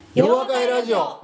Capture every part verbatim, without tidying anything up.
よわかいラジオ。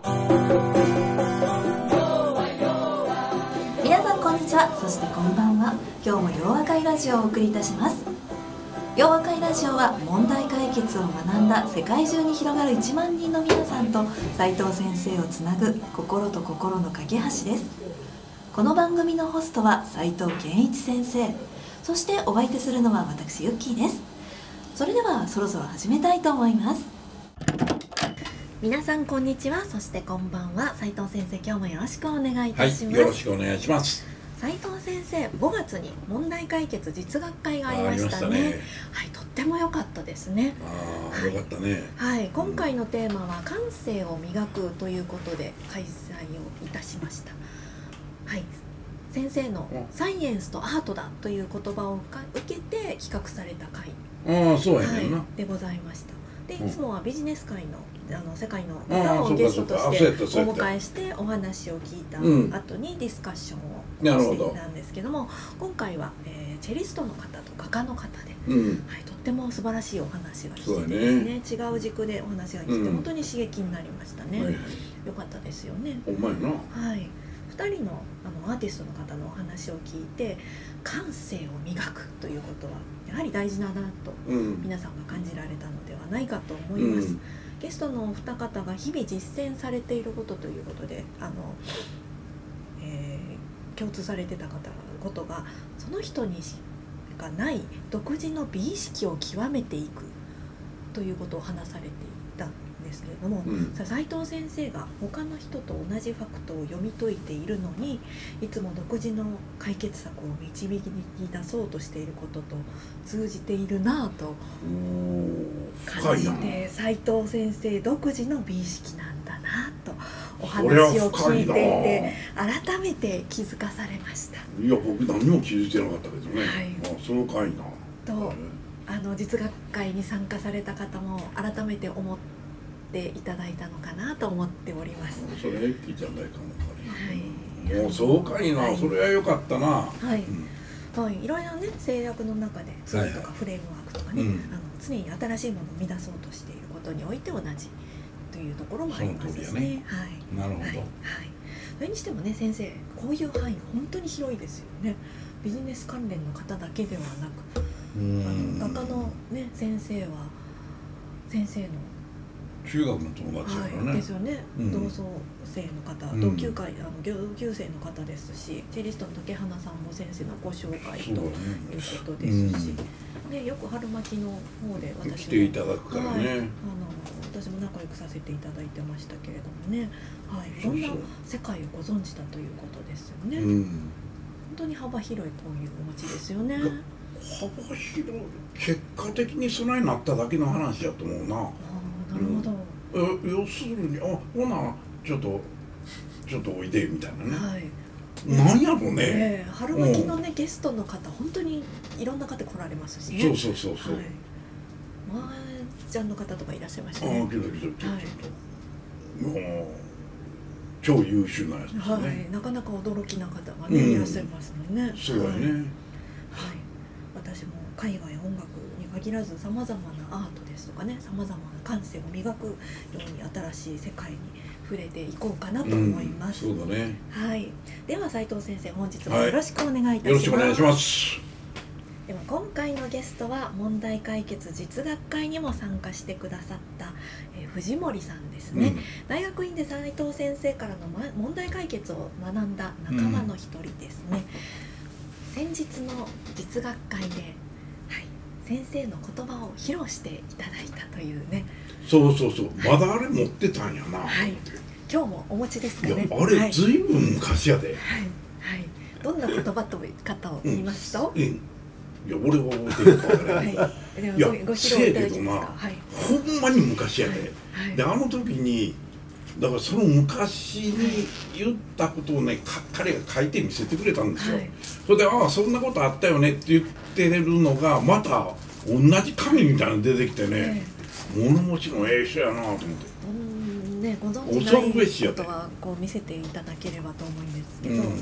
皆さんこんにちは、そしてこんばんは。今日もよわかいラジオをお送りいたします。よわかいラジオは問題解決を学んだ世界中に広がるいちまんにんの皆さんと斉藤先生をつなぐ心と心の架け橋です。この番組のホストは斉藤健一先生、そしてお相手するのは私ユッキーです。それではそろそろ始めたいと思います。皆さんこんにちは、そしてこんばんは。斉藤先生、今日もよろしくお願いいたします。 はい、よろしくお願いします。 斉藤先生、ごがつに問題解決実学会がありましたね。ね、はい、とっても良かったですね。 ああ、良、はい、かったね。 はい、今回のテーマは感性を磨くということで開催をいたしました。はい、先生のサイエンスとアートだという言葉を受けて企画された会、 ああ、そうやねんな、 はい、でございました。で、いつもはビジネス界のあの世界の方をゲストとしてお迎えしてお話を聞いた後にディスカッションをしていたんですけども、今回は、えー、チェリストの方と画家の方で、うん、はい、とっても素晴らしいお話が聞けてですね、違う軸でお話が聞いて、うん、本当に刺激になりましたね。はいはい、よかったですよね。 お前な、 はい、ふたりの、あのアーティストの方のお話を聞いて、感性を磨くということはやはり大事だなと皆さんが感じられたのではないかと思います。うん、ゲストのお二方が日々実践されていることということで、あの、えー、共通されてた方ことが、その人にしかない独自の美意識を極めていくということを話されていたんですけれども、うん、斉藤先生が他の人と同じファクトを読み解いているのに、いつも独自の解決策を導き出そうとしていることと通じているなぁと感じて、斉藤先生独自の美意識なんだなとお話を聞いていて、改めて気づかされました。 いや、僕何も気づいてなかったけどね。はい、あ、その回なと、あの実学会に参加された方も改めて思っていただいたのかなと思っております。 それはゆっきーちゃん大かもかね。はい、もうそうかいな、はい、それは良かったな。はい、 うん、はい、いろいろね制約の中でツールとかフレームワークとかね、はいはい、あの常に新しいものを生み出そうとしていることにおいて同じというところもありますしね。ね、はい、なるほど。はいはい、それにしてもね、先生、こういう範囲本当に広いですよね。ビジネス関連の方だけではなく、あの画家のね先生は先生の中学の友達だからね、 はい、ですよね、うん、同窓生の方、うん、同級会、あの同級生の方ですし、チェリストの竹花さんも先生のご紹介ということですし、うん、ね、よく春巻きの方で私も来ていただくからね、はい、あの私も仲良くさせていただいてましたけれどもね、はい、いろんな世界をご存知だということですよね。うん、本当に幅広いこういうお持ちですよね。 幅広い、結果的にそないになっただけの話やと思うな。 あ、なるほど。 うん、要するに、あ、ほなちょっとちょっとおいでみたいなね。はい。なんやろうね。 えー、春巻きのね、うん、ゲストの方本当にいろんな方来られますしね。 そうそうそうそう。はい、 まあちゃんの方とかいらっしゃいましたね。ああ、来た来た来た、はい、ちょっともう超優秀なやつですね。はい、 なかなか驚きな方がね、うん、いらっしゃいますもんね。 そうだね。はい。はい、 私も海外音楽に限らずさまざまなアートですとかね、さまざまな感性を磨くように新しい世界に触れていこうかなと思います。 うん、そうだね。 はい。では斉藤先生、本日もよろしくお願いいたします。はい、 よろしくお願いします。 では今回のゲストは問題解決実学会にも参加してくださった、えー、藤森さんですね。うん、大学院で斉藤先生からの、ま、問題解決を学んだ仲間の一人ですね。うん、先日の実学会で、はい、先生の言葉を披露していただいたというね。 そうそうそう、まだあれ持ってたんやな。 はい、今日もお持ちですかね。 いや、あれずいぶん昔やで。はい、 はい、どんな言葉と方を言いますと、 うんうん、いや、俺は覚えてるか分からない。はい、でもご、ご披露いただけますか。はい、ほんまに昔やで。はいはい、で、あの時にだからその昔に言ったことをね、彼が書いて見せてくれたんですよ。はい、それで、ああ、そんなことあったよねって言ってるのがまた同じ紙みたいなの出てきてね、えー、物持ちのええ人やなと思って。 うんね、ご存知ないことはこう見せていただければと思うんですけど、うん、はい、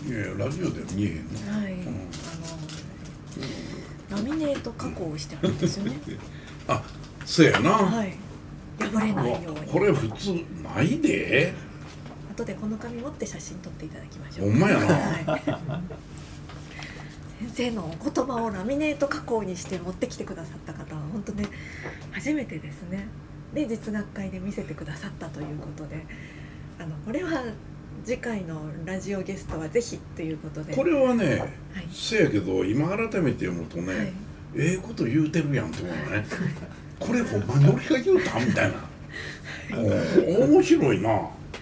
いやいや、ラジオでは見えへんの。はい、うん、あのラミネート加工をしてあるんですよね。 あ、そうやな。はい。 破れないように。 これ普通ないで。 後でこの紙持って写真撮っていただきましょう。 ほんまやな、 はい、先生のお言葉をラミネート加工にして持ってきてくださった方は本当ね初めてですね。で実学会で見せてくださったということで、あのこれは次回のラジオゲストはぜひということで。 これはね、 はい、 せやけど今改めて読むとね、はい、ええこと言うてるやんと思うね、はい、これほんまに俺が言うたみたいな、はい、面白いな、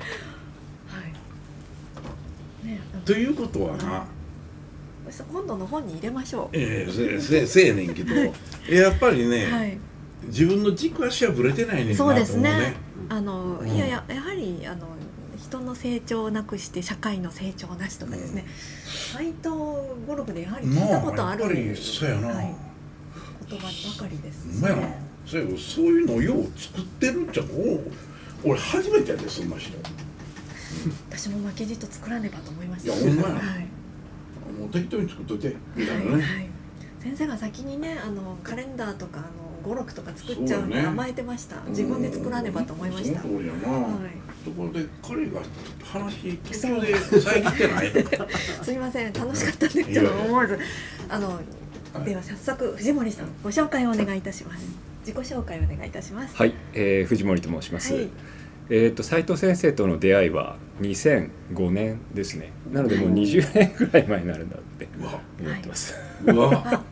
はいね、ということはな、 今度の本に入れましょう。 ええー、せ, せやねんけどやっぱりね、はい、自分の軸足はぶれてないねんなと思うね。 そうですね。あの、うん、いやややはりあの人の成長をなくして社会の成長なしとかですね、斎藤語録でやはり聞いたことある、 まあ、やっぱりそうやな、はい、 言葉ばかりですね。まあ、そうやそういうのをよう作ってるっちゃ俺初めてやでそんな人、うん、 私も負けじと作らねばと思いました。 いやほんまや、はい、もう適当に作っといてみたいなね、はいはい、 先生が先にねあのカレンダーとかあの語録とか作っちゃうのに甘えてました、ね、自分で作らねばと思いました。 その通りやな、はい、ところで彼が話途中で遮ってないすみません楽しかったんですけど思わずあの、はい、では早速藤森さんご紹介をお願いいたします。自己紹介をお願いいたします。 はい、えー、藤森と申します、はい、えーと斉藤先生との出会いはにせんごねんですね。なのでもうにじゅうねんぐらい前になるんだって思ってます。 うわ、はい、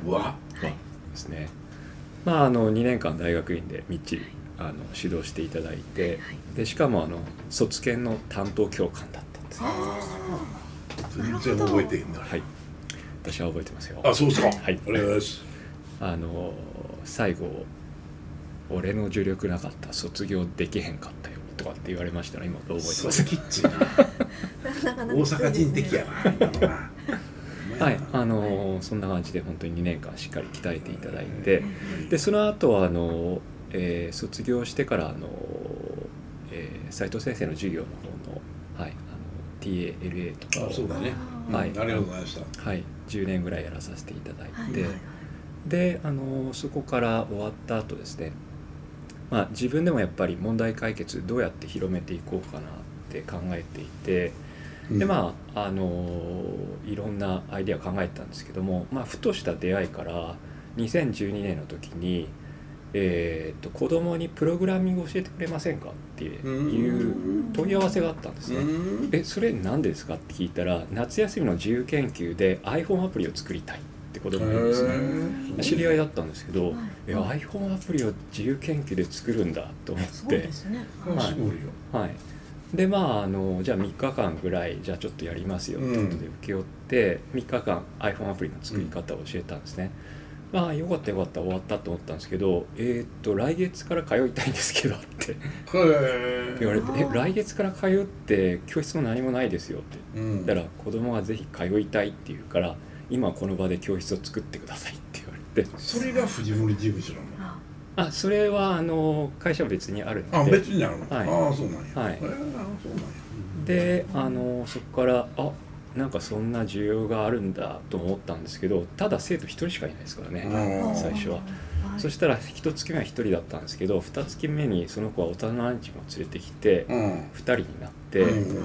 うわ、 はい、ですね。まあ、あのにねんかん大学院でみっちりあの指導していただいて、はい、でしかもあの卒検の担当教官だったんですね。 全然覚えていいんだ。 はい、私は覚えてますよ。 あ、そうですか。 はい、 お願いします。 あの最後俺の助力なかった卒業できへんかったよとかって言われましたら今どう覚えてます？ きついな。大阪人的やな。 はい、あのそんな感じで本当ににねんかんしっかり鍛えていただいて、でその後はあの、えー、卒業してからあの、えー、斉藤先生の授業の方の、はい、あの ティーエーエルエー とかを、 そうだね、 はい、 ありがとうございました。 はい、じゅうねんぐらいやらさせていただいて、 はいはいはい、 であのそこから終わった後ですね、まあ、自分でもやっぱり問題解決どうやって広めていこうかなって考えていて、でまああのいろんなアイデアを考えてたんですけども、まあ、ふとした出会いからにせんじゅうにねんの時に、えー、と子供にプログラミングを教えてくれませんかっていう問い合わせがあったんですね。えそれ何でですかって聞いたら、夏休みの自由研究で iPhone アプリを作りたいって子供がいるんですね。知り合いだったんですけど、はい、え iPhone アプリを自由研究で作るんだと思って、そうですね、 はいはい、でまあ、あのじゃあみっかかんぐらいじゃあちょっとやりますよってことで請け負って、うん、みっかかん iPhone アプリの作り方を教えたんですね。うん、まあよかったよかった終わったと思ったんですけど、えー、っと来月から通いたいんですけどって言われて、え来月から通って教室も何もないですよって、うん、だから子供がぜひ通いたいって言うから今この場で教室を作ってくださいって言われて、 それが藤森事務所なの？ あ、それはあの会社は別にあるので。 あ、別にあるの。 はい、 ああ、そうなんや。 はい。 えー、そうなんや。 で、あのそこからあ、なんかそんな需要があるんだと思ったんですけど、ただ生徒ひとりしかいないですからね、最初は。そしたらいちがつめはひとりだったんですけど、にがつめにその子は幼なじみを連れてきて、うん、ふたりになって、うん、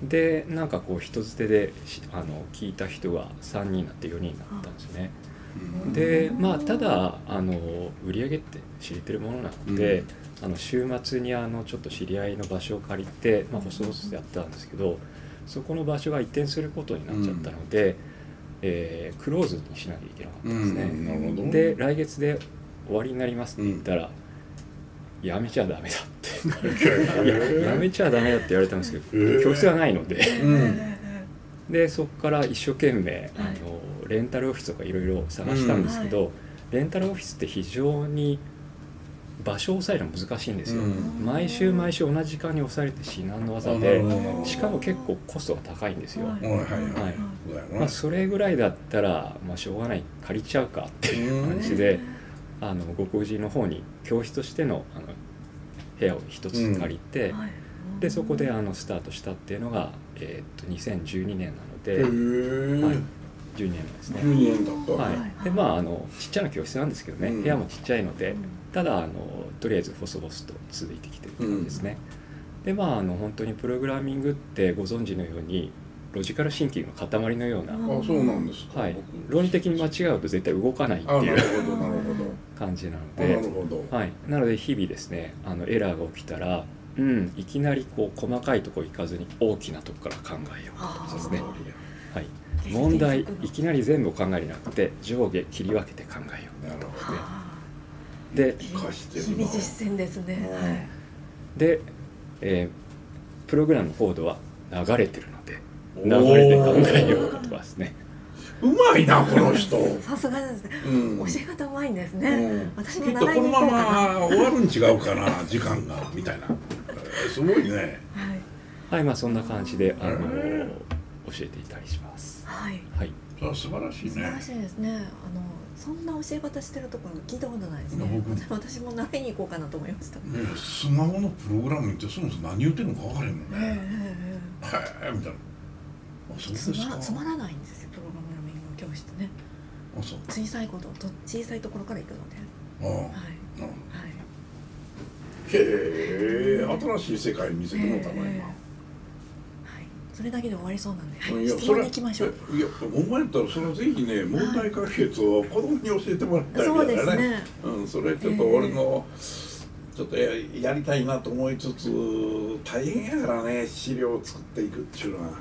でなんかこう人づてであの聞いた人がさんにんになってよにんになったんですね。でまあ、ただあの売り上げって知れてるものなので、うん、あの週末にあのちょっと知り合いの場所を借りて、まあ、細々とやったんですけど、そこの場所が移転することになっちゃったので、うん、えー、クローズにしなきゃいけなかったんですね。うん、なるほど。で来月で終わりになりますって言ったら、うん、やめちゃダメだってや, やめちゃダメだって言われたんですけど、えー、教室がないので、うん、でそこから一生懸命あのレンタルオフィスとかいろいろ探したんですけど、うんはい、レンタルオフィスって非常に場所を抑えるの難しいんですよ。うん、毎週毎週同じ時間に押されて至難の技で、しかも結構コストが高いんですよ。はいはいはい、まあ、それぐらいだったら、まあ、しょうがない借りちゃうかっていう感じで、あのごくじの方に教室としての、あの部屋を一つ借りて、うんはい、でそこであのスタートしたっていうのが、えー、とにせんじゅうにねんなので、はい、じゅうにねんですね。 じゅうにねんだった。 はい。でまああのちっちゃな教室なんですけどね、うん、部屋もちっちゃいので、うん、ただあのとりあえず細々と続いてきてる感じですね、うん、でまああの本当にプログラミングってご存知のようにロジカルシンキングの塊のような、 あ、そうなんですか、 はい、論理的に間違うと絶対動かないっていう感じなので、 なるほど、 はい、なので日々ですねあのエラーが起きたら、うん、いきなりこう細かいところ行かずに大きなところから考えようとですね、はい、問題いきなり全部考えるんじゃなくて上下切り分けて考えよう。 なるほど、 で日々実践ですね、はい、 で、えー、プログラムのコードは流れてるので流れで考えようかとかですね。 うまいなこの人。 さすがですね、うん、教え方うまいんですね、うん、私もきっとこのまま終わるん違うかな時間がみたいな、すごいね。はい、 はい、まあそんな感じであの教えていたりします。 はい、 はい、 素晴らしいね。 素晴らしいですね。あのそんな教え方してるところ聞いたことないですね。私も習いに行こうかなと思いました。ね、 スマホのプログラムってそもそも何言ってるのか分からへんもんね。へえみたいな。 そうですか。つまらないんですよプログラミング教室ね。 あ、そう。 小さいことと小さいところから行くので。 ああ、はい。はい。へえ、新しい世界見せてもらったな今。 それだけで終わりそうなんで、はい、質問に行きましょう。 いや、お前やったらそれはぜひね、問題解決を子供に教えてもらったりだからね。そうですね。うん、それちょっと俺のちょっと や, やりたいなと思いつつ大変やからね、資料を作っていくっていうのは。はい、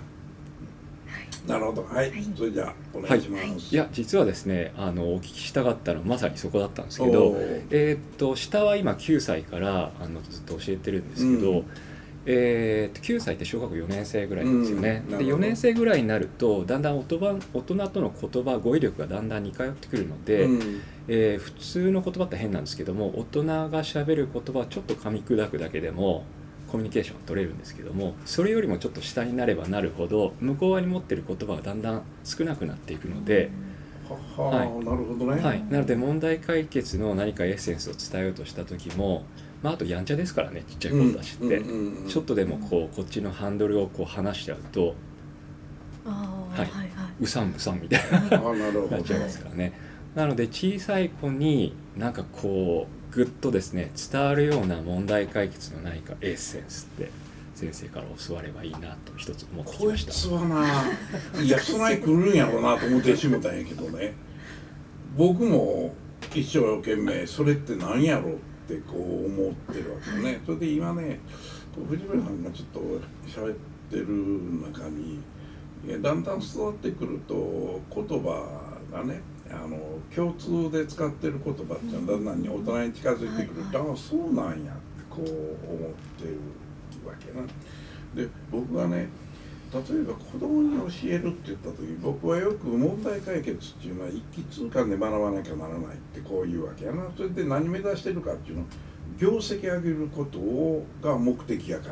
なるほど、はい、はい、それじゃあお願いします。はいはい、 いや実はですね、あのお聞きしたかったのはまさにそこだったんですけど、えー、っと下は今きゅうさいからあのずっと教えてるんですけど。うん、えー、きゅうさいって小学校よねん生ぐらいなんですよね、うん、でよねん生ぐらいになるとだんだん大人との言葉語彙力がだんだん似通ってくるので、うん、えー、普通の言葉って変なんですけども大人がしゃべる言葉をちょっと噛み砕くだけでもコミュニケーションが取れるんですけども、それよりもちょっと下になればなるほど向こう側に持ってる言葉がだんだん少なくなっていくので、 はは、はい、なるほどね、 はい、なので問題解決の何かエッセンスを伝えようとした時も、まあ、あとやんちゃですからね、ちっちゃい子たちって、うんうんうんうん、ちょっとでもこうこっちのハンドルをこう離しちゃうと、 あ、はいはい、 うさんうさんみたいななっちゃいますからね。なので小さい子になんかこうグッとですね伝わるような問題解決の何かエッセンスって先生から教わればいいなと一つ思ってきました。 こいつはないやそない来るんやろうなと思ってしもたんやけどね、僕も一生懸命それって何やろうってこう思ってるわけよね。それで今ね藤村さんがちょっと喋ってる中にだんだん育ってくると言葉がねあの共通で使ってる言葉ってだんだん大人に近づいてくると、ああそうなんやってこう思ってるわけな。で僕がね例えば子供に教えるって言った時僕はよく問題解決っていうのは一気通貫で学ばなきゃならないってこういうわけやな。それで何目指してるかっていうの業績上げることをが目的やから。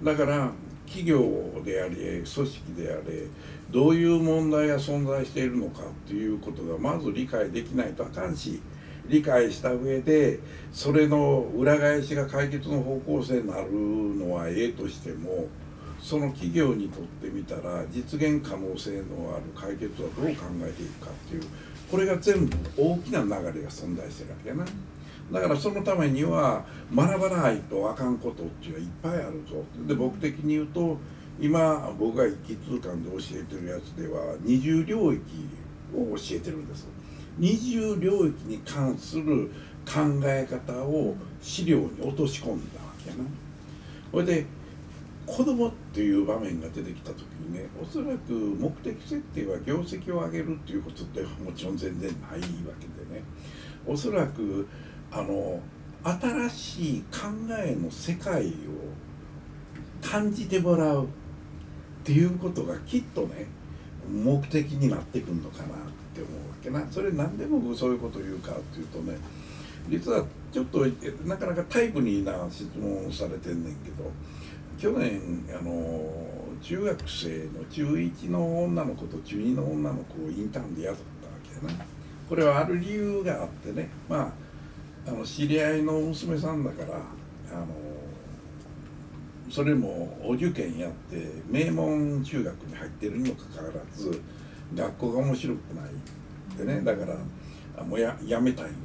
だから企業であれ組織であれどういう問題が存在しているのかっていうことがまず理解できないとあかんし、理解した上でそれの裏返しが解決の方向性になるのはええとしても、その企業にとってみたら実現可能性のある解決はどう考えていくかっていう、これが全部大きな流れが存在してるわけやな。だからそのためには学ばないとあかんことっていうのはいっぱいあるぞ。で僕的に言うと今僕が一気通貫で教えてるやつでは二重領域を教えてるんです。二重領域に関する考え方を資料に落とし込んだわけやな。それで子供っていう場面が出てきた時にね、おそらく目的設定は業績を上げるっていうことってもちろん全然ないわけでね、おそらくあの新しい考えの世界を感じてもらうっていうことがきっとね目的になってくるのかなって思うわけな。それ何でもそういうことを言うかっていうとね、実はちょっとなかなかタイプニーな質問をされてんねんけど、去年あの中学生の中いちの女の子と中にの女の子をインターンで雇ったわけやな。これはある理由があってね、まああの知り合いの娘さんだからあのそれもお受験やって名門中学に入ってるにもかかわらず学校が面白くないでね、だからもう や, やめたいんやって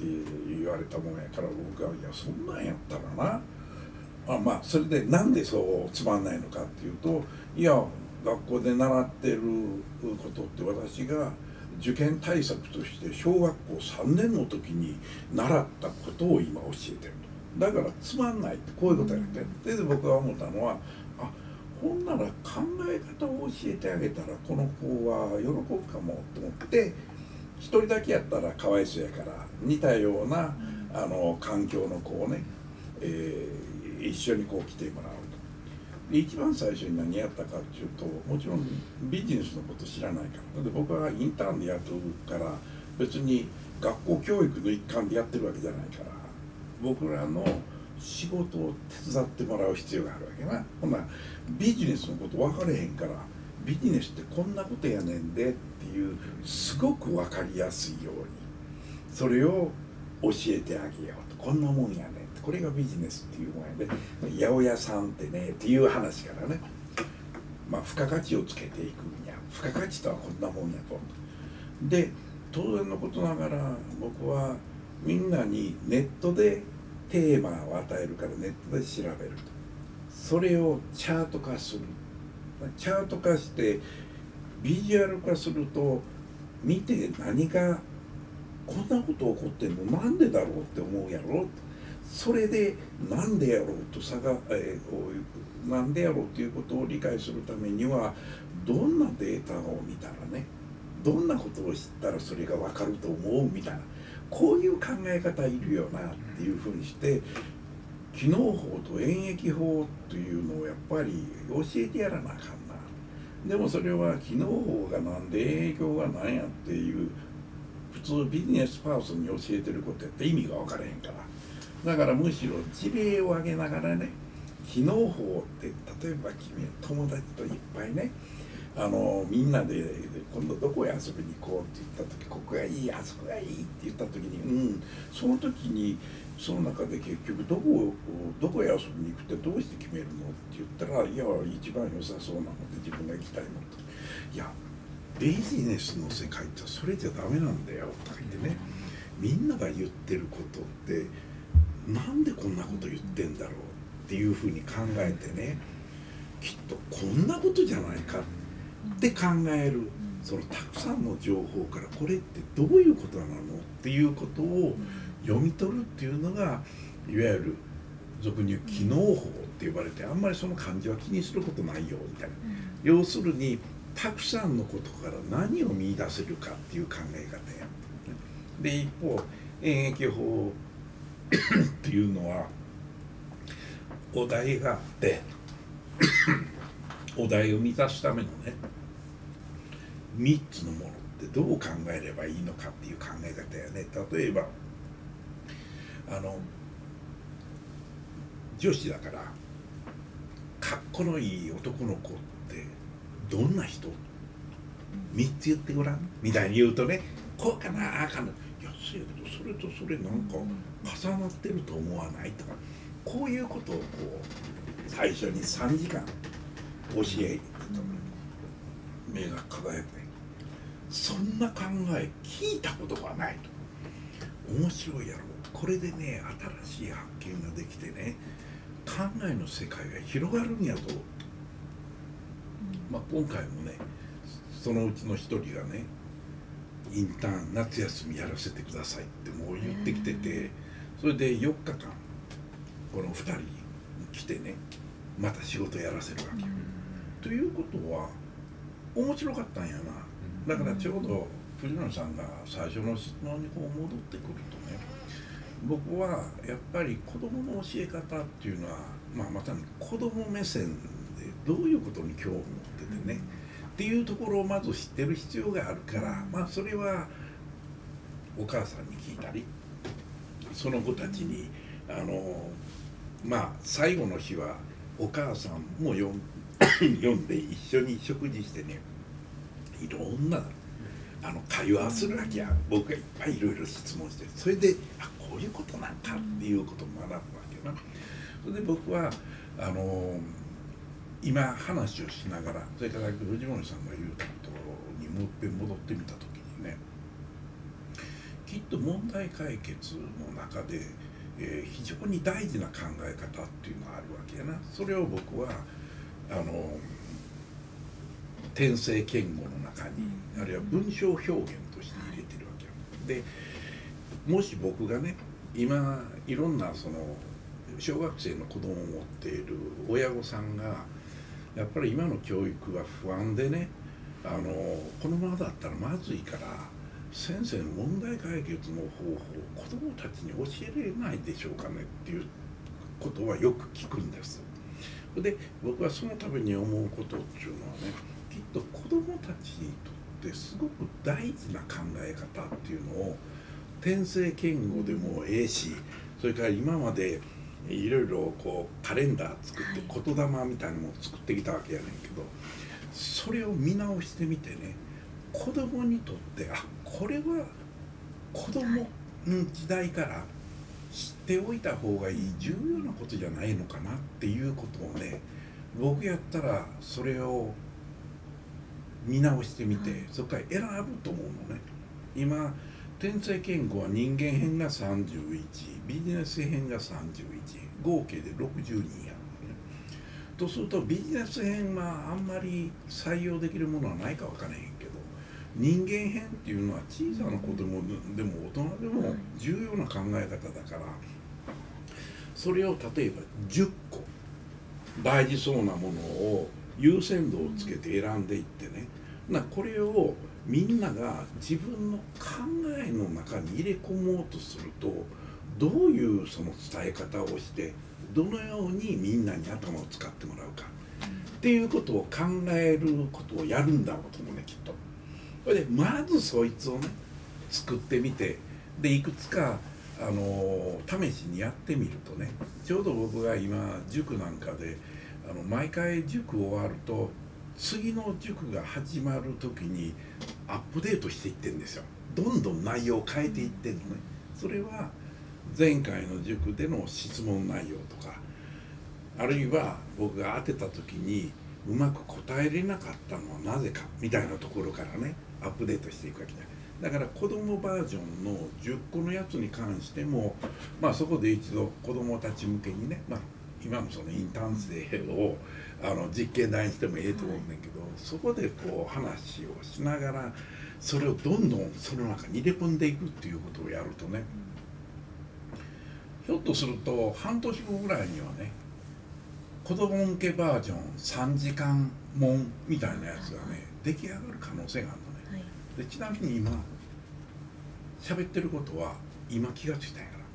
言われたもんやから、僕は「いやそんなんやったらな」あまあそれでなんでそうつまんないのかっていうと、いや学校で習ってることって私が受験対策として小学校さんねんの時に習ったことを今教えてると。だからつまんないってこういうことやって。で僕が思ったのは、あほんなら考え方を教えてあげたらこの子は喜ぶかもと思って、一人だけやったらかわいそうやから似たようなあの環境の子をね、えー、一緒にこう来てもらうと。で一番最初に何やったかっていうと、もちろんビジネスのこと知らないから。で僕はインターンでやってるから別に学校教育の一環でやってるわけじゃないから、僕らの仕事を手伝ってもらう必要があるわけな。ほんならビジネスのこと分かれへんから、ビジネスってこんなことやねんでっていうすごく分かりやすいようにそれを教えてあげようと。こんなもんやねんって、これがビジネスっていうもんやで、八百屋さんってねっていう話からね、まあ付加価値をつけていくんや、付加価値とはこんなもんやと。で当然のことながら僕はみんなにネットでテーマを与えるからネットで調べると。それをチャート化する。チャート化してビジュアル化すると、見て何がこんなこと起こってんのなんでだろうって思うやろ。それでなんでやろうと探、えー、なんでやろうということを理解するためにはどんなデータを見たらね、どんなことを知ったらそれが分かると思うみたいな、こういう考え方いるよなっていうふうにして、機能法と演疫法というのをやっぱり教えてやらなあかんな。でもそれは機能法がなんで演疫法がなんやっていう普通ビジネスパーソンに教えてることやって意味が分からへんから。だからむしろ事例を挙げながらね、機能法って例えば君友達といっぱいね、あのみんなで今度どこへ遊びに行こうって言った時、ここがいいあそこがいいって言った時に、うんその時にその中で結局どこどこへ遊びに行くってどうして決めるのって言ったら、いや一番良さそうなので自分が行きたいのと。いやビジネスの世界ってそれじゃダメなんだよとか言ってね、みんなが言ってることってなんでこんなこと言ってんだろうっていうふうに考えてね、きっとこんなことじゃないかって考える、そのたくさんの情報からこれってどういうことなのっていうことを読み取るっていうのがいわゆる俗に言う機能法って呼ばれて、あんまりその漢字は気にすることないよみたいな、要するにたくさんのことから何を見出せるかっていう考え方や。で一方演疫法っていうのはお題があってお題を満たすためのねみっつのものってどう考えればいいのかっていう考え方やね。例えばあの女子だからかっこのいい男の子ってどんな人みっつ言ってごらんみたいに言うとね、こうかなああかな、いやそうやけどそれとそれなんか重なってると思わないとか、こういうことをこう最初にさんじかん教えてたの目が輝くね。そんな考え聞いたことがないと。面白いやろ。これでね新しい発見ができてね、考えの世界が広がるんやと。まあ今回もねそのうちの一人がね、インターン夏休みやらせてくださいってもう言ってきてて、それでよっかかんこのふたり来てねまた仕事やらせるわけよ。ということは面白かったんやな。だからちょうど藤村さんが最初の質問にこう戻ってくるとね、僕はやっぱり子どもの教え方っていうのは、まあ、まさに子ども目線でどういうことに興味を持っててねっていうところをまず知ってる必要があるから、まあそれはお母さんに聞いたりその子たちにあのまあ最後の日はお母さんも読ん読んで一緒に食事してね、いろんなあの会話するわけや。僕がいっぱいいろいろ質問して、それであこういうことなんかっていうことを学ぶわけな。それで僕はあの今話をしながら、それから藤森さんが言うたことにもう一遍戻ってみた時にね、 きっと問題解決の中で、えー、非常に大事な考え方っていうのがあるわけやな。それを僕はあの転生言語の中に、あるいは文章表現として入れてるわけよ。でもし僕がね今いろんなその小学生の子供を持っている親御さんがやっぱり今の教育は不安でね、あのこのままだったらまずいから先生の問題解決の方法を子どもたちに教えれないでしょうかねっていうことはよく聞くんです。で僕はそのために思うことっていうのはね、きっと子どもたちにとってすごく大事な考え方っていうのを転生言語でもええし、それから今までいろいろこうカレンダー作って言霊みたいなのを作ってきたわけやねんけど、それを見直してみてね、子供にとってあこれは子供の時代から知っておいた方がいい重要なことじゃないのかなっていうことをね、僕やったらそれを見直してみて、そこから選ぶと思うのね。今転生言語は人間編がさんじゅういち、ビジネス編がさんじゅういち、合計でろくじゅうにんやるのね。とするとビジネス編はあんまり採用できるものはないか分からへんけど、人間編っていうのは小さな子供でも大人でも重要な考え方だから、それを例えばじゅっこ大事そうなものを優先度をつけて選んでいってね、なこれをみんなが自分の考えの中に入れ込もうとすると、どういうその伝え方をしてどのようにみんなに頭を使ってもらうかっていうことを考えることをやるんだろうと思うね、きっと。それでまずそいつをね作ってみて、でいくつかあの試しにやってみるとね、ちょうど僕が今塾なんかであの毎回塾終わると次の塾が始まる時にアップデートしていってるんですよ。どんどん内容を変えていってるのね。それは前回の塾での質問内容とか、あるいは僕が当てた時にうまく答えれなかったのはなぜかみたいなところからねアップデートしていくわけだ。だから子どもバージョンのじゅっこのやつに関しても、まあそこで一度子どもたち向けにね、まあ今のそのインターン生をあの実験台にしてもええと思うんだけど、はい、そこでこう話をしながらそれをどんどんその中に入れ込んでいくっていうことをやるとね、ひょっとすると半年後ぐらいにはね、子ども向けバージョンさんじかんもんみたいなやつがね出来上がる可能性があるのね。はい、でちなみに今喋ってることは今気がついたんやから。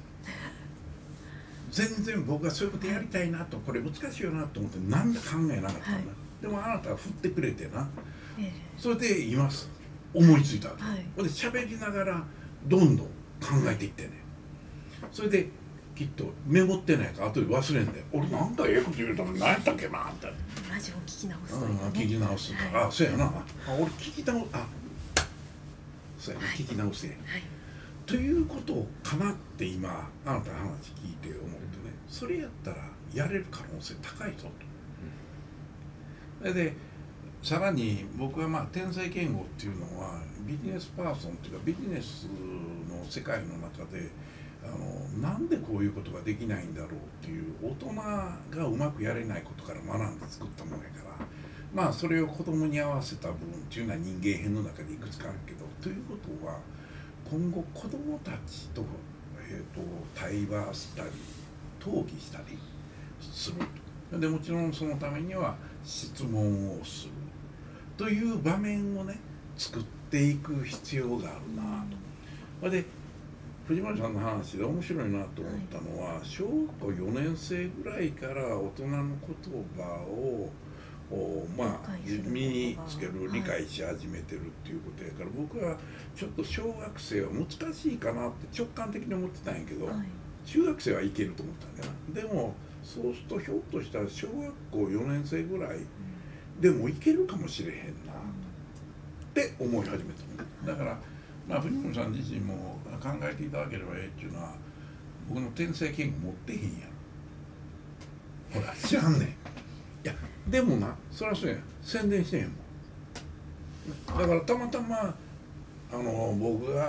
全然僕がそういうことやりたいなと、これ難しいよなと思って何で考えなかったんだ、はい、でもあなたは振ってくれてな、えー、それで今思いついたわけ、はい、で喋りながらどんどん考えていってね、それできっとメモってないから後で忘れんで、俺なんかええこと言うたの何やったっけなってラジオ聞き直すという、 ね、うん、聞き直すとか、はい、あそうやな、あ俺聞き直す、あそうやな、はい、聞き直せ、はい、ということかなって今あなたの話聞いて思ってね、それやったらやれる可能性高いぞと。それでさらに僕はまあ転生言語っていうのはビジネスパーソンっていうかビジネスの世界の中であのなんでこういうことができないんだろうっていう大人がうまくやれないことから学んで作ったものやから、まあそれを子供に合わせた部分っていうのは人間編の中でいくつかあるけど、ということは今後子どもたちと、えー、と対話したり討議したりすると。でもちろんそのためには質問をするという場面をね作っていく必要があるなと。で藤森さんの話で面白いなと思ったのは、小学校よねん生ぐらいから大人の言葉をまあ身につける、理解し始めてるっていうことやから、僕はちょっと小学生は難しいかなって直感的に思ってたんやけど、中学生はいけると思ったんだよな。でもそうするとひょっとしたら小学校よねん生ぐらいでもいけるかもしれへんなって思い始めた。だからまあ藤森さん自身も考えていただければええっていうのは、僕の転生言語持ってへんやん。ほら知らんねん。いやでもな、そりゃそうやん、宣伝してへんもん。だからたまたまあの僕が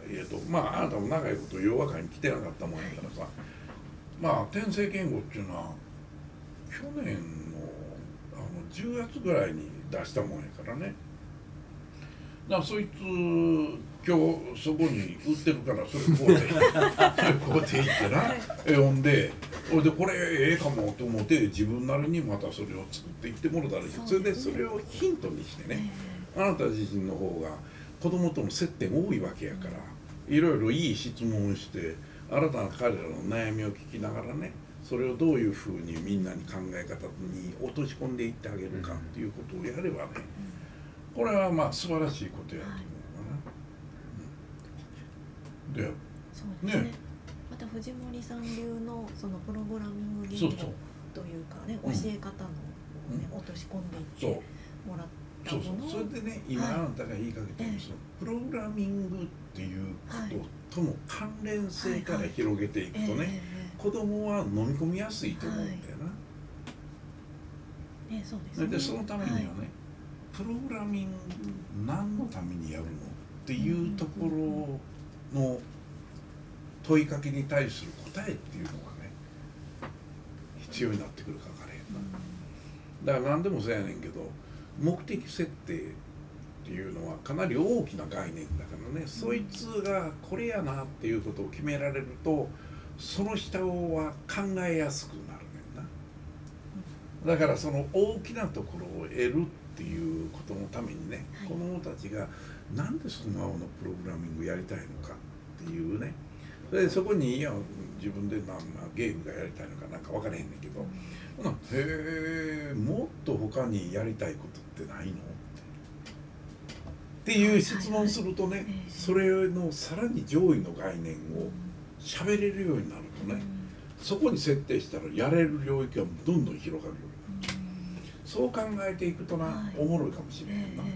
えーとまあ、あなたも長いこと洋和会に来てなかったもんやからさ、まあ天聖健吾っていうのは去年のあのじゅうがつぐらいに出したもんやからね。だからそいつ今日そこに売ってるからそれ買うてそれ買うていってな読んで、それでこれええかもと思って自分なりにまたそれを作っていってもらったらいい。それでそれをヒントにしてね、あなた自身の方が子供との接点多いわけやから、いろいろいい質問をして新たな彼らの悩みを聞きながらね、それをどういうふうにみんなに考え方に落とし込んでいってあげるかっていうことをやればね、これはまあ素晴らしいことやと思うかな。で、 そうですね。ね、また藤森さん流のそのプログラミング言語というかね、教え方の、ね、うん、落とし込んでいってもらったものを、 そうそう、それでね、今あなたが言いかけたように、はい、プログラミングっていうこととの関連性から広げていくとね、はいはい、子供は飲み込みやすいと思うんだよな。はい、ね、そうですね。でそのためにはね、はい、プログラミング何のためにやるのっていうところの問いかけに対する答えっていうのがね必要になってくるか分からへんな。だから何でもそうやねんけど、目的設定っていうのはかなり大きな概念だからね、そいつがこれやなっていうことを決められるとその下は考えやすくなるねんな。だからその大きなところを得るっていうことのためにね、はい、子どもたちがなんでスマホのプログラミングやりたいのかっていうね、でそこにいや自分で何なゲームがやりたいのかなんか分からへんねんけど、うん、へえ、もっと他にやりたいことってないのっていう質問するとね、はいはい、それのさらに上位の概念を喋れるようになるとね、うん、そこに設定したらやれる領域がどんどん広がるようになる、うん、そう考えていくとな、はい、おもろいかもしれへんな。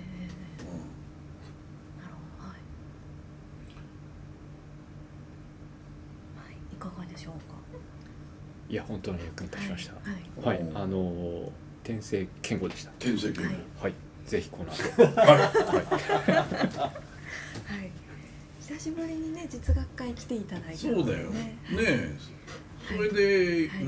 いや本当に役に立ちました。はい、はい、あの天聖健吾でした。 天聖健吾。 はい、ぜひこの後。はい。 はい。久しぶりにね実学会来ていただいて、 そうだよ。ねえ。それで、はい、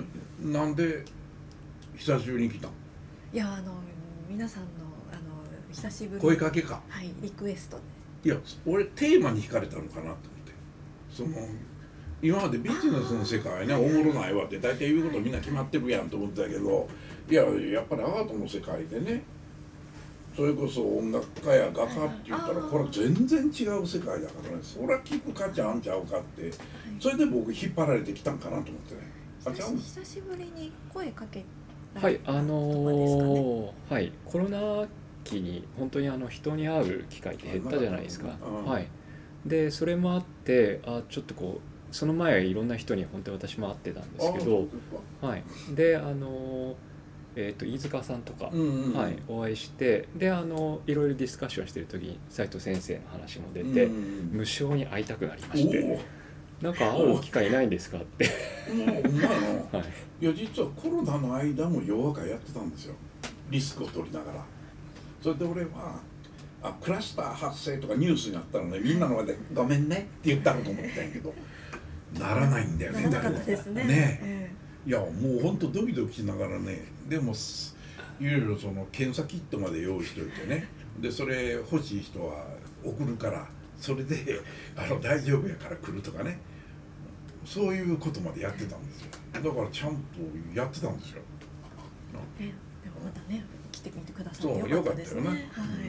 なんで久しぶりに来た？ いやあの皆さんのあの久しぶりに声かけか。 はい、リクエスト。 いや俺テーマに惹かれたのかなと思って、その。今までビジネスの世界ね、おもろないわって大体言うことみんな決まってるやんと思ってたけど、いややっぱりアートの世界でね、それこそ音楽家や画家って言ったらこれ全然違う世界だからね、そりゃ聞く価値あんちゃうかって、それで僕引っ張られてきたんかなと思ってね。 あちゃう？久しぶりに声かけられたとかですかね。はい、あのー、はい、コロナ期に本当にあの人に会う機会って減ったじゃないですか。はい。でそれもあってあちょっとこう。その前はいろんな人に本当に私も会ってたんですけど、はい、であの、えー、と飯塚さんとか、うんうん、はい、お会いしてであのいろいろディスカッションしてる時に斉藤先生の話も出て、うんうん、無性に会いたくなりましてなんか会う機会ないんですかってもうお前の、はい、いや実はコロナの間も洋和会やってたんですよ、リスクを取りながら。それで俺はあクラスター発生とかニュースになったらねみんなの前でごめんねって言ったのと思ったんやけどならないんだよね。 ならなかったですね。 ね、ええ、いやもうほんとドキドキしながらね、でもいろいろその検査キットまで用意しておいてね、でそれ欲しい人は送るからそれであの大丈夫やから来るとかね、そういうことまでやってたんですよ。だからちゃんとやってたんですよ。 ね、でもまたね来てみてくださってよかったですね。はい、うん、はい、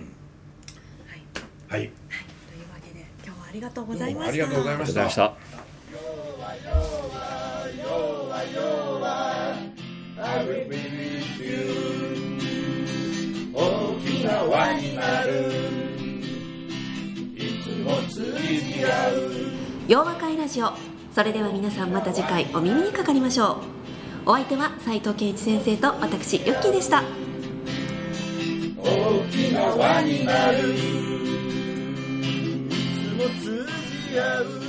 はい、はい、というわけで今日はありがとうございました。 ありがとうございました。I will be with you 大きな輪になるいつも通じ合う洋和会ラジオ。それでは皆さんまた次回お耳にかかりましょう。お相手は斉藤圭一先生と私ヨッキーでした。大きな輪になるいつも通じ合う